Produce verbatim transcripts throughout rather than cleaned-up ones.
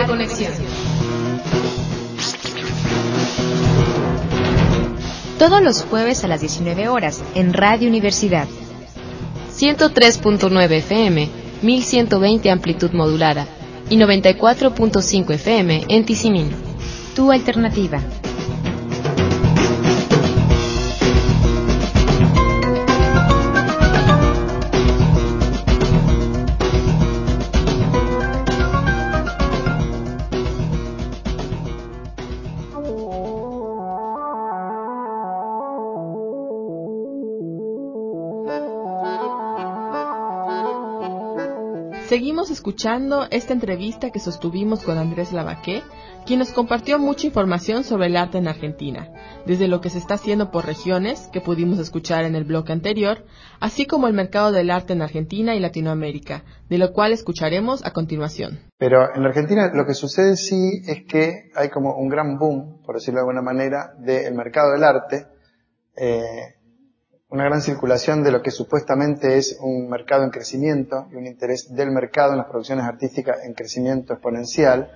Arte Conexión. Todos los jueves a las diecinueve horas en Radio Universidad. ciento tres punto nueve F M, mil ciento veinte amplitud modulada y noventa y cuatro punto cinco F M en Tizimín. Tu alternativa. Seguimos escuchando esta entrevista que sostuvimos con Andrés Lavaqué, quien nos compartió mucha información sobre el arte en Argentina, desde lo que se está haciendo por regiones, que pudimos escuchar en el bloque anterior, así como el mercado del arte en Argentina y Latinoamérica, de lo cual escucharemos a continuación. Pero en la Argentina lo que sucede sí es que hay como un gran boom, por decirlo de alguna manera, del mercado del arte, eh, una gran circulación de lo que supuestamente es un mercado en crecimiento y un interés del mercado en las producciones artísticas en crecimiento exponencial.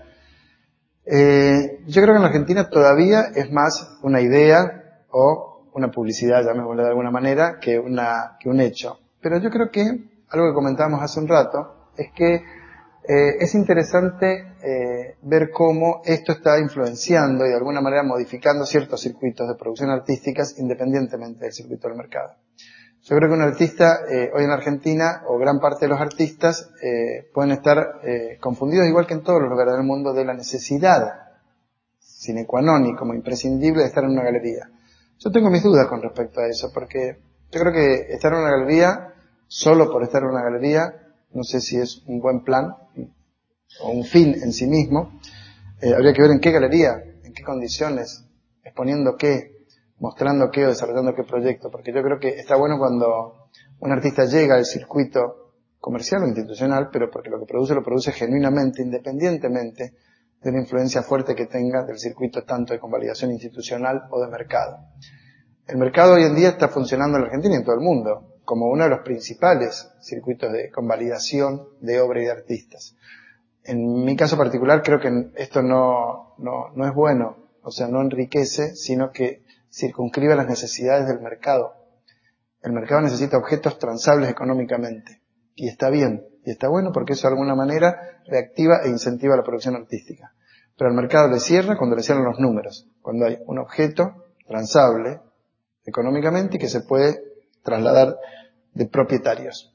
Eh, yo creo que en la Argentina todavía es más una idea o una publicidad, llamémoslo de alguna manera, que, una, que un hecho. Pero yo creo que algo que comentábamos hace un rato es que eh, es interesante eh, ver cómo esto está influenciando y de alguna manera modificando ciertos circuitos de producción artísticas independientemente del circuito del mercado. Yo creo que un artista eh, hoy en Argentina, o gran parte de los artistas, eh, pueden estar eh, confundidos, igual que en todos los lugares del mundo, de la necesidad sine qua non y como imprescindible de estar en una galería. Yo tengo mis dudas con respecto a eso, porque yo creo que estar en una galería, solo por estar en una galería, no sé si es un buen plan o un fin en sí mismo. Eh, habría que ver en qué galería, en qué condiciones, exponiendo qué, mostrando qué o desarrollando qué proyecto, porque yo creo que está bueno cuando un artista llega al circuito comercial o institucional, pero porque lo que produce lo produce genuinamente, independientemente de una influencia fuerte que tenga del circuito tanto de convalidación institucional o de mercado. El mercado hoy en día está funcionando en la Argentina y en todo el mundo como uno de los principales circuitos de convalidación de obra y de artistas. En mi caso particular creo que esto no, no, no es bueno, o sea, no enriquece, sino que circunscribe las necesidades del mercado. El mercado necesita objetos transables económicamente, y está bien, y está bueno porque eso de alguna manera reactiva e incentiva la producción artística. Pero al mercado le cierra cuando le cierran los números, cuando hay un objeto transable económicamente y que se puede trasladar de propietarios.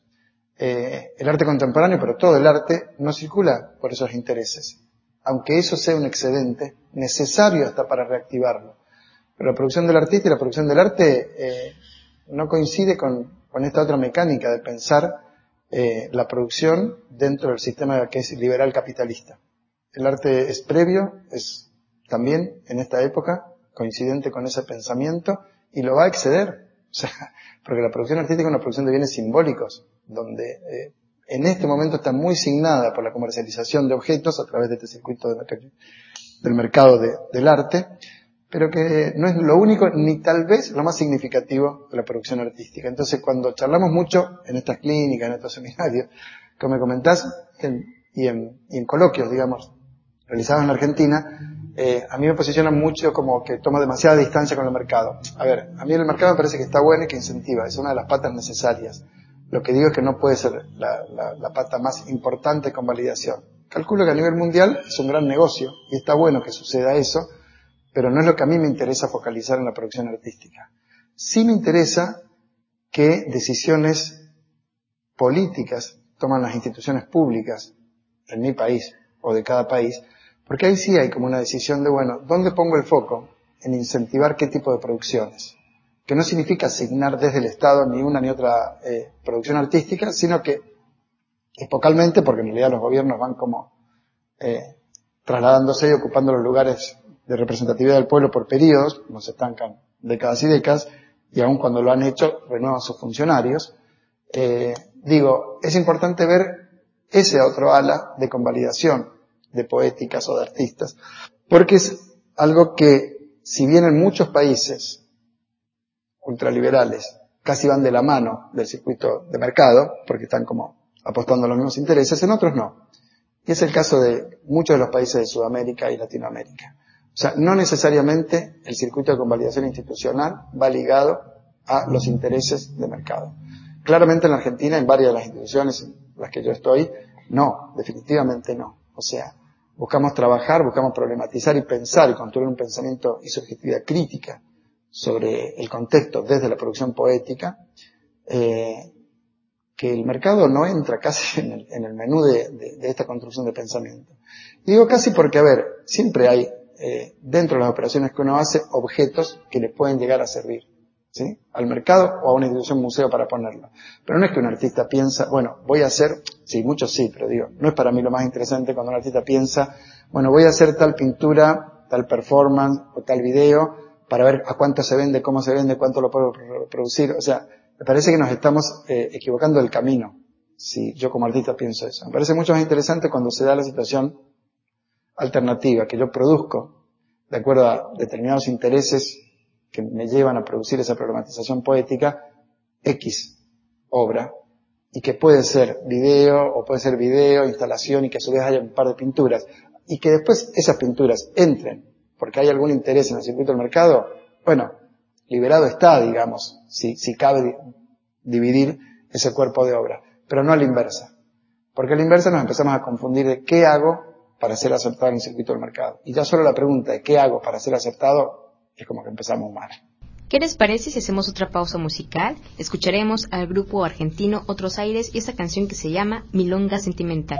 Eh, el arte contemporáneo, pero todo el arte, no circula por esos intereses. Aunque eso sea un excedente, necesario hasta para reactivarlo. Pero la producción del artista y la producción del arte eh, no coincide con, con esta otra mecánica de pensar eh, la producción dentro del sistema que es liberal capitalista. El arte es previo, es también en esta época coincidente con ese pensamiento y lo va a exceder. O sea, porque la producción artística es una producción de bienes simbólicos, donde eh, en este momento está muy signada por la comercialización de objetos a través de este circuito de merc- del mercado de, del arte, pero que no es lo único ni tal vez lo más significativo de la producción artística. Entonces, cuando charlamos mucho en estas clínicas, en estos seminarios, como me comentás, en, y, en, y en coloquios, digamos, realizados en la Argentina, eh, a mí me posiciona mucho como que toma demasiada distancia con el mercado. A ver, a mí el mercado me parece que está bueno y que incentiva, es una de las patas necesarias. Lo que digo es que no puede ser la, la, la pata más importante con validación. Calculo que a nivel mundial es un gran negocio y está bueno que suceda eso, pero no es lo que a mí me interesa focalizar en la producción artística. Sí me interesa qué decisiones políticas toman las instituciones públicas en mi país o de cada país, porque ahí sí hay como una decisión de, bueno, ¿dónde pongo el foco? En incentivar qué tipo de producciones. Que no significa asignar desde el Estado ni una ni otra eh, producción artística, sino que epocalmente, porque en realidad los gobiernos van como eh, trasladándose y ocupando los lugares de representatividad del pueblo por periodos, no se estancan décadas y décadas, y aun cuando lo han hecho, renuevan sus funcionarios. Eh, digo, es importante ver ese otro ala de convalidación de poéticas o de artistas, porque es algo que, si bien en muchos países ultraliberales casi van de la mano del circuito de mercado, porque están como apostando a los mismos intereses, en otros no. Y es el caso de muchos de los países de Sudamérica y Latinoamérica. O sea, no necesariamente el circuito de convalidación institucional va ligado a los intereses de mercado. Claramente en la Argentina, en varias de las instituciones en las que yo estoy, no, definitivamente no. O sea, buscamos trabajar, buscamos problematizar y pensar y construir un pensamiento y subjetividad crítica sobre el contexto desde la producción poética, eh, que el mercado no entra casi en el, en el menú de, de, de esta construcción de pensamiento. Y digo casi porque, a ver, siempre hay eh, dentro de las operaciones que uno hace objetos que le pueden llegar a servir, ¿sí? Al mercado o a una institución museo para ponerlo. Pero no es que un artista piensa, bueno, voy a hacer, sí, muchos sí, pero digo, no es para mí lo más interesante cuando un artista piensa, bueno, voy a hacer tal pintura, tal performance o tal video para ver a cuánto se vende, cómo se vende, cuánto lo puedo producir. O sea, me parece que nos estamos eh, equivocando del camino, si yo como artista pienso eso. Me parece mucho más interesante cuando se da la situación alternativa, que yo produzco de acuerdo a determinados intereses que me llevan a producir esa problematización poética, X obra, y que puede ser video, o puede ser video, instalación, y que a su vez haya un par de pinturas, y que después esas pinturas entren, porque hay algún interés en el circuito del mercado, bueno, liberado está, digamos, si, si cabe dividir ese cuerpo de obra, pero no a la inversa, porque a la inversa nos empezamos a confundir de qué hago para ser aceptado en el circuito del mercado, y ya solo la pregunta de qué hago para ser aceptado es como que empezamos mal. ¿Qué les parece si hacemos otra pausa musical? Escucharemos al grupo argentino Otros Aires y esta canción que se llama Milonga Sentimental.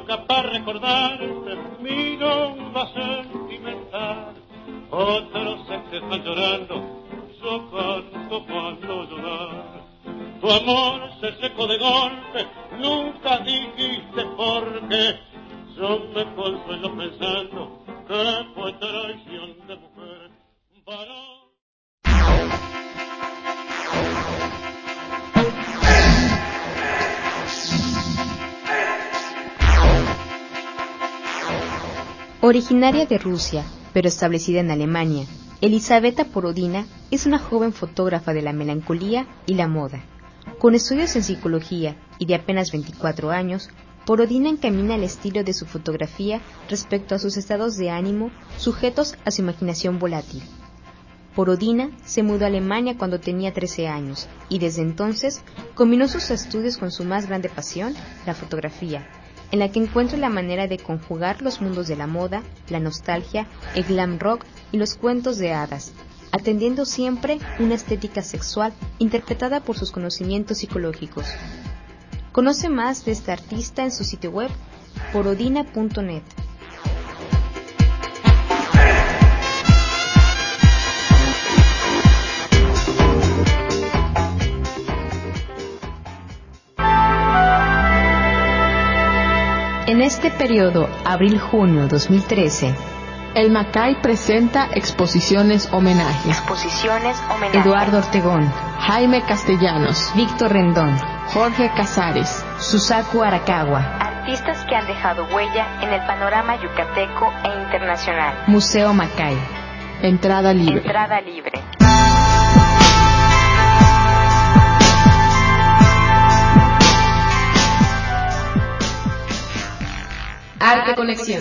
boca para recordarte mi nombre sentimental. Otros se quejan llorando, yo canto cuando llorar. Tu amor se secó de golpe, nunca dijiste por qué. Yo me consuelo pensando que fue traición de mujer. Varón. Originaria de Rusia, pero establecida en Alemania, Elisaveta Borodina es una joven fotógrafa de la melancolía y la moda. Con estudios en psicología y de apenas veinticuatro años, Borodina encamina el estilo de su fotografía respecto a sus estados de ánimo sujetos a su imaginación volátil. Borodina se mudó a Alemania cuando tenía trece años y desde entonces combinó sus estudios con su más grande pasión, la fotografía, en la que encuentra la manera de conjugar los mundos de la moda, la nostalgia, el glam rock y los cuentos de hadas, atendiendo siempre una estética sexual interpretada por sus conocimientos psicológicos. Conoce más de esta artista en su sitio web, borodina punto net. En este periodo, abril-junio dos mil trece, el Macay presenta exposiciones homenaje. Exposiciones homenaje. Eduardo Ortegón, Jaime Castellanos, Víctor Rendón, Jorge Casares, Susaku Arakawa. Artistas que han dejado huella en el panorama yucateco e internacional. Museo Macay. Entrada libre. Entrada libre. Arte Conexión.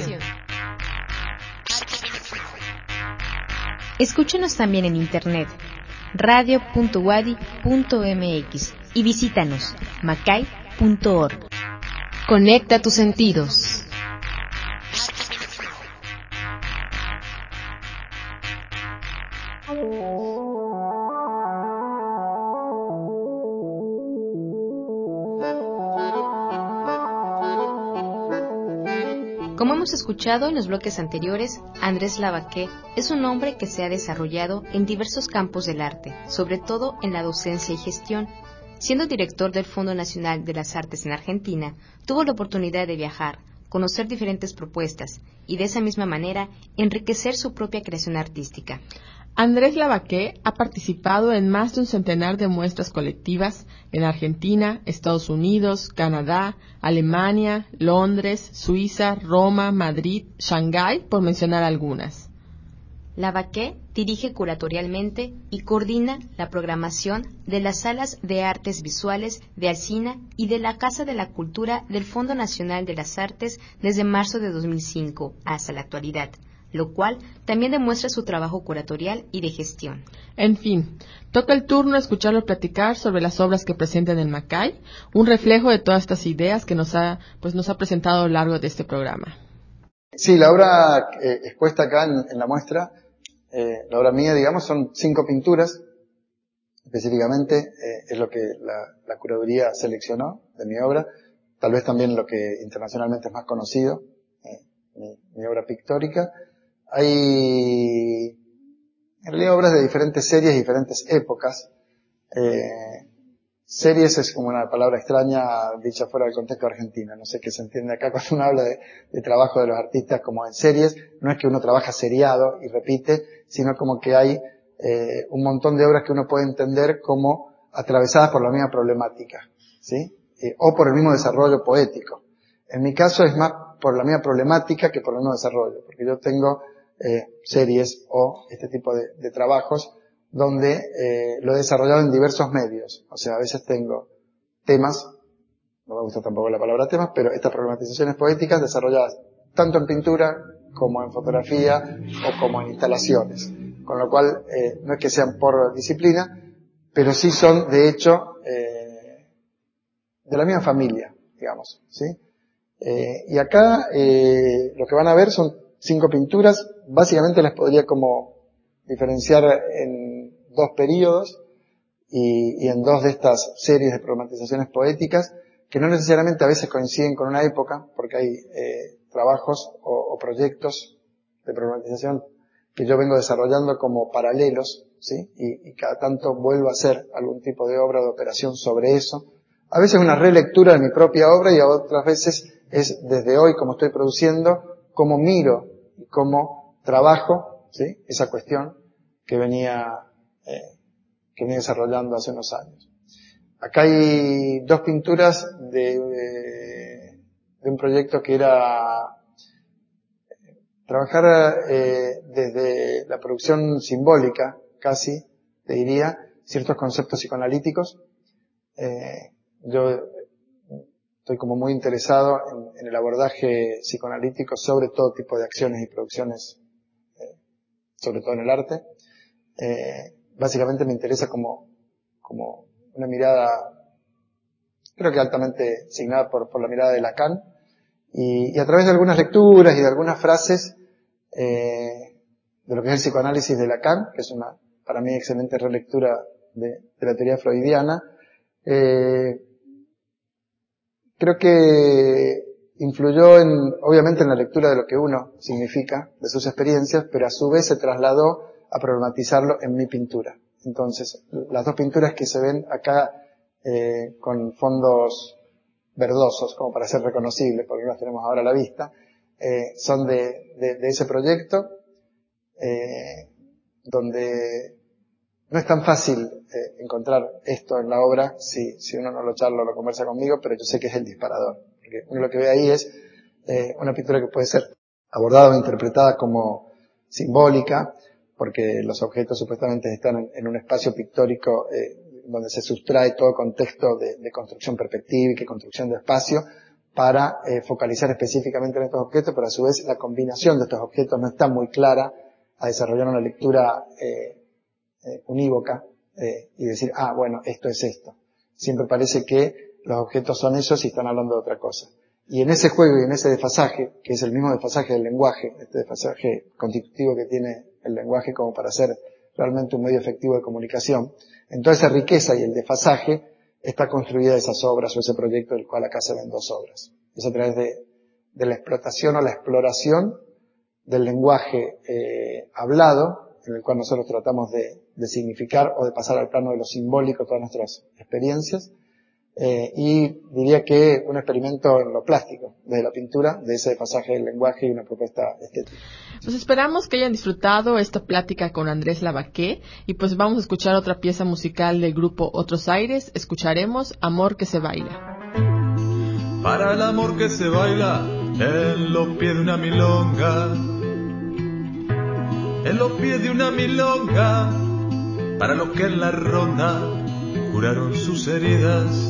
Escúchanos también en internet, radio punto wadi punto m x y visítanos, macay punto org. Conecta tus sentidos. Como hemos escuchado en los bloques anteriores, Andrés Lavaqué es un hombre que se ha desarrollado en diversos campos del arte, sobre todo en la docencia y gestión. Siendo director del Fondo Nacional de las Artes en Argentina, tuvo la oportunidad de viajar, conocer diferentes propuestas y de esa misma manera enriquecer su propia creación artística. Andrés Lavaqué ha participado en más de un centenar de muestras colectivas en Argentina, Estados Unidos, Canadá, Alemania, Londres, Suiza, Roma, Madrid, Shanghái, por mencionar algunas. Lavaqué dirige curatorialmente y coordina la programación de las salas de artes visuales de Alsina y de la Casa de la Cultura del Fondo Nacional de las Artes desde marzo de dos mil cinco hasta la actualidad, lo cual también demuestra su trabajo curatorial y de gestión. En fin, toca el turno escucharlo platicar sobre las obras que presenta en el Macay, un reflejo de todas estas ideas que nos ha, pues, nos ha presentado a lo largo de este programa. Sí, la obra eh, expuesta acá en, en la muestra, eh, la obra mía, digamos, son cinco pinturas, específicamente, eh, es lo que la, la curaduría seleccionó de mi obra, tal vez también lo que internacionalmente es más conocido, eh, mi, mi obra pictórica. Hay, en realidad, obras de diferentes series, diferentes épocas. Eh, series es como una palabra extraña dicha fuera del contexto argentino. No sé qué se entiende acá cuando uno habla de, de trabajo de los artistas como en series. No es que uno trabaja seriado y repite, sino como que hay eh, un montón de obras que uno puede entender como atravesadas por la misma problemática, ¿sí? Eh, o por el mismo desarrollo poético. En mi caso es más por la misma problemática que por el mismo desarrollo, porque yo tengo Eh, series o este tipo de, de trabajos donde eh, lo he desarrollado en diversos medios. O sea, a veces tengo temas, no me gusta tampoco la palabra temas, pero estas problematizaciones poéticas desarrolladas tanto en pintura como en fotografía o como en instalaciones. Con lo cual, eh, no es que sean por disciplina, pero sí son, de hecho, eh, de la misma familia, digamos, ¿sí? Eh, y acá eh, lo que van a ver son cinco pinturas, básicamente las podría como diferenciar en dos periodos y, y en dos de estas series de problematizaciones poéticas que no necesariamente a veces coinciden con una época, porque hay eh, trabajos o, o proyectos de problematización que yo vengo desarrollando como paralelos, ¿sí? Y, y cada tanto vuelvo a hacer algún tipo de obra de operación sobre eso. A veces una relectura de mi propia obra y a otras veces es desde hoy, como estoy produciendo, cómo miro y cómo trabajo, ¿sí? Esa cuestión que venía, eh, que venía desarrollando hace unos años. Acá hay dos pinturas de, de, de un proyecto que era trabajar eh, desde la producción simbólica, casi, te diría, ciertos conceptos psicoanalíticos. Eh, yo estoy como muy interesado en, en el abordaje psicoanalítico sobre todo tipo de acciones y producciones, eh, sobre todo en el arte. Eh, básicamente me interesa como, como una mirada, creo que altamente signada por, por la mirada de Lacan, y, y a través de algunas lecturas y de algunas frases eh, de lo que es el psicoanálisis de Lacan, que es una, para mí, excelente relectura de, de la teoría freudiana, eh, creo que influyó en, obviamente en la lectura de lo que uno significa, de sus experiencias, pero a su vez se trasladó a problematizarlo en mi pintura. Entonces, las dos pinturas que se ven acá eh, con fondos verdosos, como para ser reconocibles, porque no las tenemos ahora a la vista, eh, son de, de, de ese proyecto, eh, donde no es tan fácil eh, encontrar esto en la obra si, si uno no lo charla o lo conversa conmigo, pero yo sé que es el disparador. Porque uno lo que ve ahí es eh, una pintura que puede ser abordada o interpretada como simbólica, porque los objetos supuestamente están en, en un espacio pictórico eh, donde se sustrae todo contexto de, de construcción perspectiva y construcción de espacio para eh, focalizar específicamente en estos objetos, pero a su vez la combinación de estos objetos no está muy clara a desarrollar una lectura eh, eh, unívoca eh, y decir, ah, bueno, esto es esto. Siempre parece que los objetos son esos y están hablando de otra cosa. Y en ese juego y en ese desfasaje, que es el mismo desfasaje del lenguaje, este desfasaje constitutivo que tiene el lenguaje como para ser realmente un medio efectivo de comunicación, en toda esa riqueza y el desfasaje está construida esas obras o ese proyecto del cual acá se ven dos obras. Es a través de, de la explotación o la exploración del lenguaje eh, hablado, en el cual nosotros tratamos de, de significar o de pasar al plano de lo simbólico todas nuestras experiencias, eh, y diría que un experimento en lo plástico, desde la pintura, de ese pasaje del lenguaje y una propuesta estética. Pues esperamos que hayan disfrutado esta plática con Andrés Lavaqué y pues vamos a escuchar otra pieza musical del grupo Otros Aires. Escucharemos Amor que se baila. Para el amor que se baila en los pies de una milonga, en los pies de una milonga, para los que en la ronda curaron sus heridas.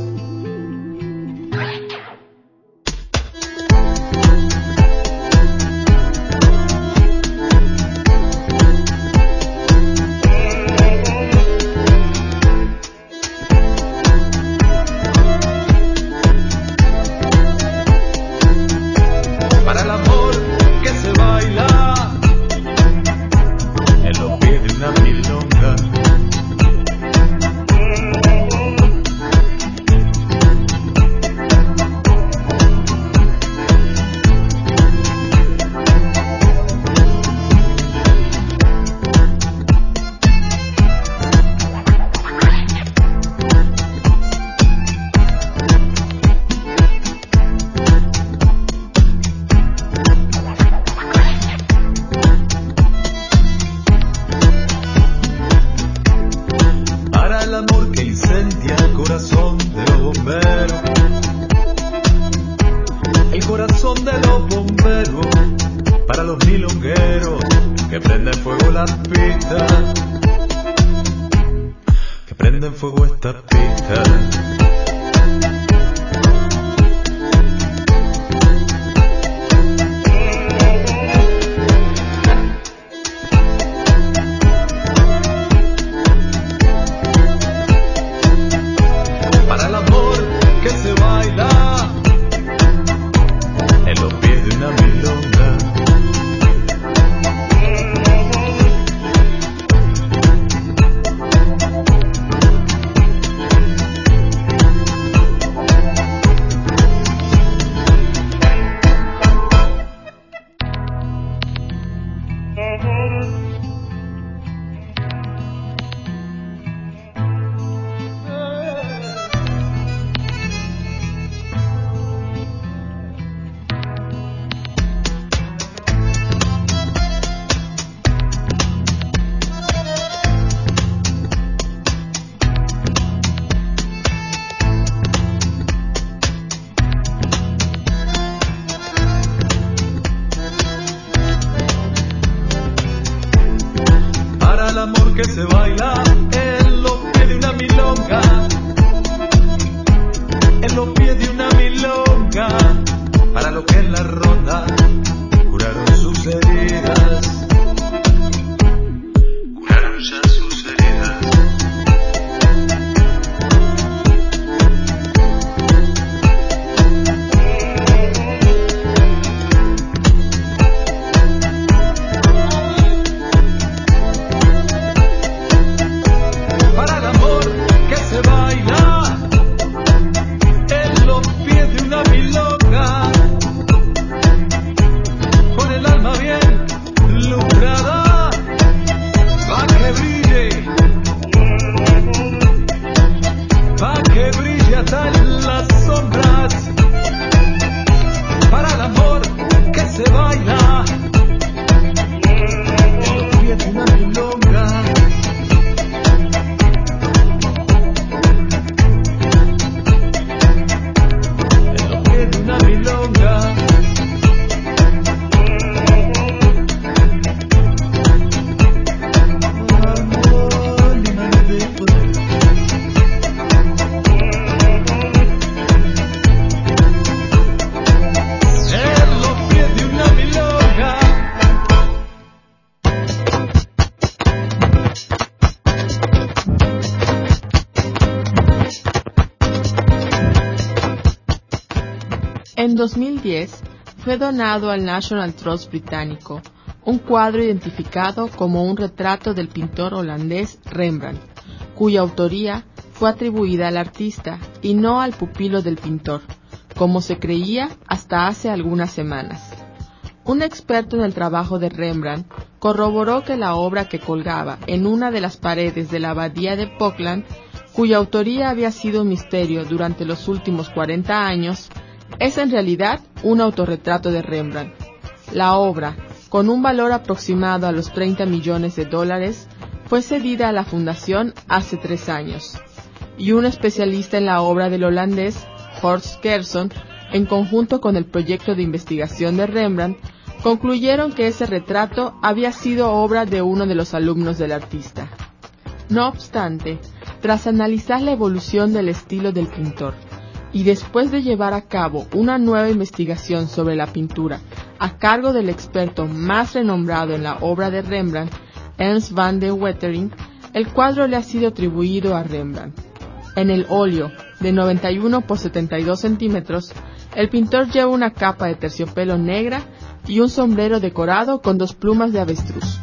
En dos mil diez fue donado al National Trust británico un cuadro identificado como un retrato del pintor holandés Rembrandt, cuya autoría fue atribuida al artista y no al pupilo del pintor, como se creía hasta hace algunas semanas. Un experto en el trabajo de Rembrandt corroboró que la obra que colgaba en una de las paredes de la abadía de Portland, cuya autoría había sido un misterio durante los últimos cuarenta años, es en realidad un autorretrato de Rembrandt. La obra, con un valor aproximado a los treinta millones de dólares, fue cedida a la fundación hace tres años, y un especialista en la obra del holandés, Horst Gerson, en conjunto con el proyecto de investigación de Rembrandt, concluyeron que ese retrato había sido obra de uno de los alumnos del artista. No obstante, tras analizar la evolución del estilo del pintor, y después de llevar a cabo una nueva investigación sobre la pintura a cargo del experto más renombrado en la obra de Rembrandt, Ernst van de Wetering, el cuadro le ha sido atribuido a Rembrandt. En el óleo, de noventa y uno por setenta y dos centímetros, el pintor lleva una capa de terciopelo negra y un sombrero decorado con dos plumas de avestruz.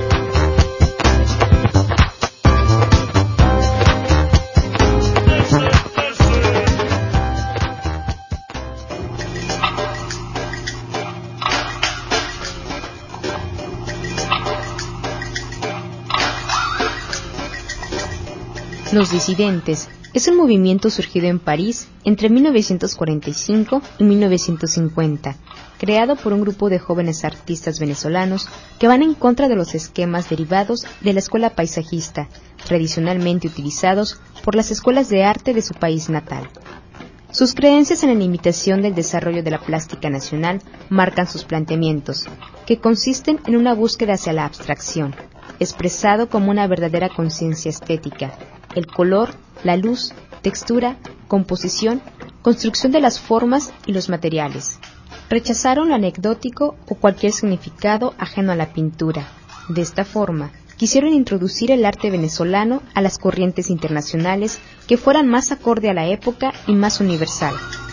Los disidentes es un movimiento surgido en París entre mil novecientos cuarenta y cinco y mil novecientos cincuenta, creado por un grupo de jóvenes artistas venezolanos que van en contra de los esquemas derivados de la escuela paisajista, tradicionalmente utilizados por las escuelas de arte de su país natal. Sus creencias en la limitación del desarrollo de la plástica nacional marcan sus planteamientos, que consisten en una búsqueda hacia la abstracción, expresado como una verdadera conciencia estética, el color, la luz, textura, composición, construcción de las formas y los materiales. Rechazaron lo anecdótico o cualquier significado ajeno a la pintura. De esta forma, quisieron introducir el arte venezolano a las corrientes internacionales que fueran más acorde a la época y más universal.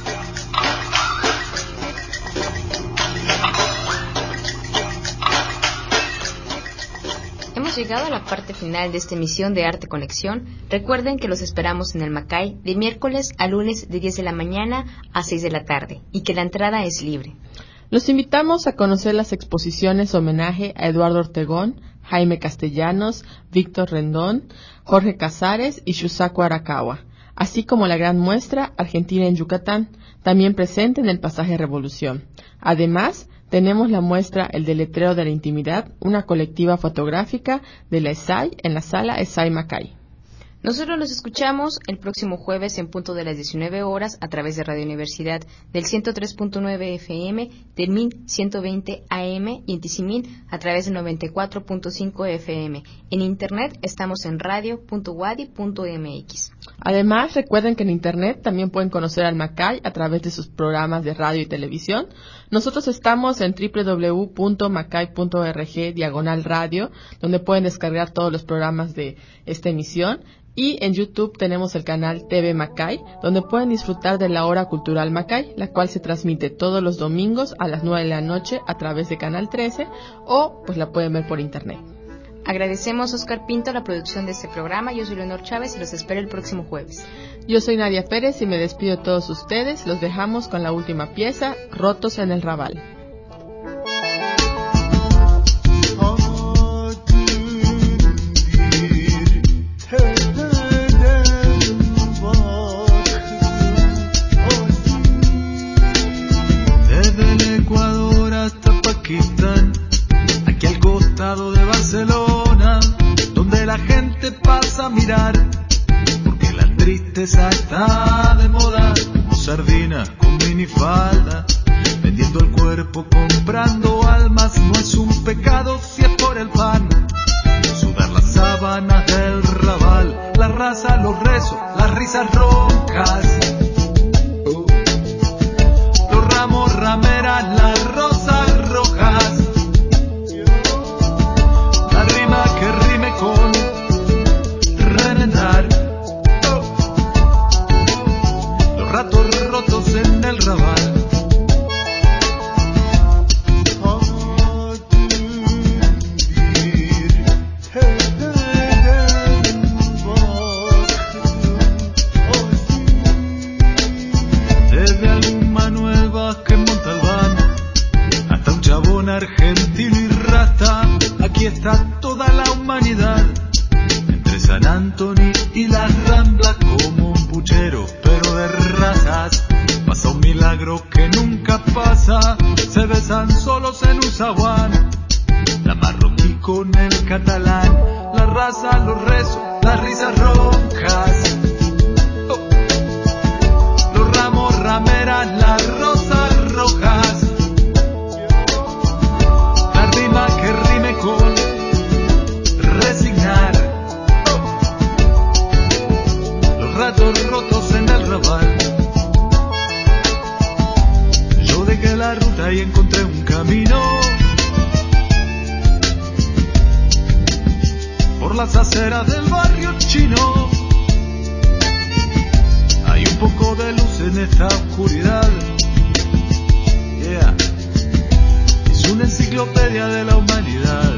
Hemos llegado a la parte final de esta emisión de Arte Conexión. Recuerden que los esperamos en el Macay de miércoles a lunes de diez de la mañana a seis de la tarde y que la entrada es libre. Los invitamos a conocer las exposiciones homenaje a Eduardo Ortegón, Jaime Castellanos, Víctor Rendón, Jorge Casares y Shusaku Arakawa, así como la gran muestra Argentina en Yucatán, también presente en el Pasaje Revolución. Además, tenemos la muestra El Deletreo de la Intimidad, una colectiva fotográfica de la E S A I en la sala E S A I Macay. Nosotros nos escuchamos el próximo jueves en punto de las diecinueve horas a través de Radio Universidad del ciento tres punto nueve F M, del mil ciento veinte A M y en Tizimín a través del noventa y cuatro punto cinco F M. En Internet estamos en radio punto wadi punto m x. Además, recuerden que en Internet también pueden conocer al Macay a través de sus programas de radio y televisión. Nosotros estamos en doble u doble u doble u punto macay punto org diagonal radio, donde pueden descargar todos los programas de esta emisión. Y en YouTube tenemos el canal T V Macay, donde pueden disfrutar de la Hora Cultural Macay, la cual se transmite todos los domingos a las nueve de la noche a través de Canal trece, o pues la pueden ver por internet. Agradecemos a Oscar Pinto la producción de este programa. Yo soy Leonor Chávez y los espero el próximo jueves. Yo soy Nadia Pérez y me despido de todos ustedes. Los dejamos con la última pieza, Rotos en el Raval. Aquí al costado de Barcelona, donde la gente pasa a mirar, porque la tristeza está de moda, como sardina con minifalda, vendiendo el cuerpo, comprando almas, no es un pecado si es por el pan. Sudar las sábanas del Raval, la raza, los rezos, las risas rojas, uh. los ramos, rameras, las rosas rojas, la rima que rime con reventar, oh. los ratos rotos en el Raval. desde algún Manuel Vázquez Montalbán hasta un chabón argentino y rasta. Aquí está toda la humanidad, entre San Antonio y las Ramblas, como un puchero pero de razas. Pasa un milagro que nunca pasa, se besan solos en un zaguán, la marroquí con el catalán, la raza, los rezos, las risas rojas, oh. Los ramos, rameras, las rosas rojas, la rima que rime con resignar, oh. Los ratos rotos en el rabal. Yo dejé la ruta y encontré un camino por las aceras del barrio chino. Hay un poco de luz en esta oscuridad. Yeah. Es una enciclopedia de la humanidad.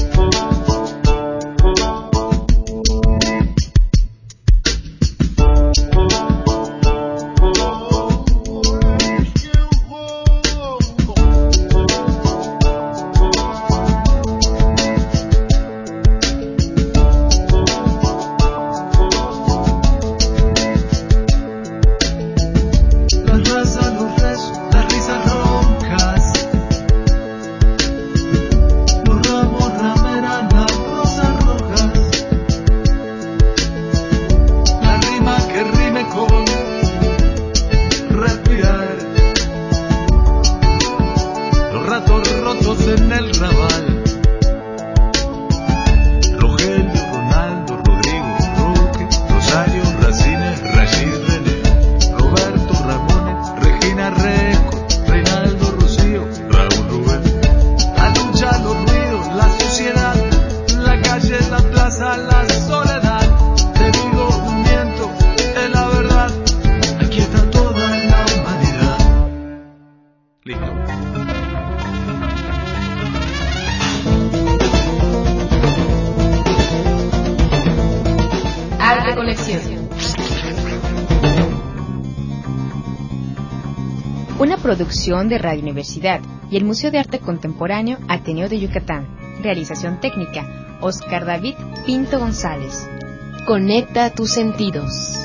Una producción de Radio Universidad y el Museo de Arte Contemporáneo Ateneo de Yucatán. Realización técnica, Oscar David Pinto González. Conecta tus sentidos.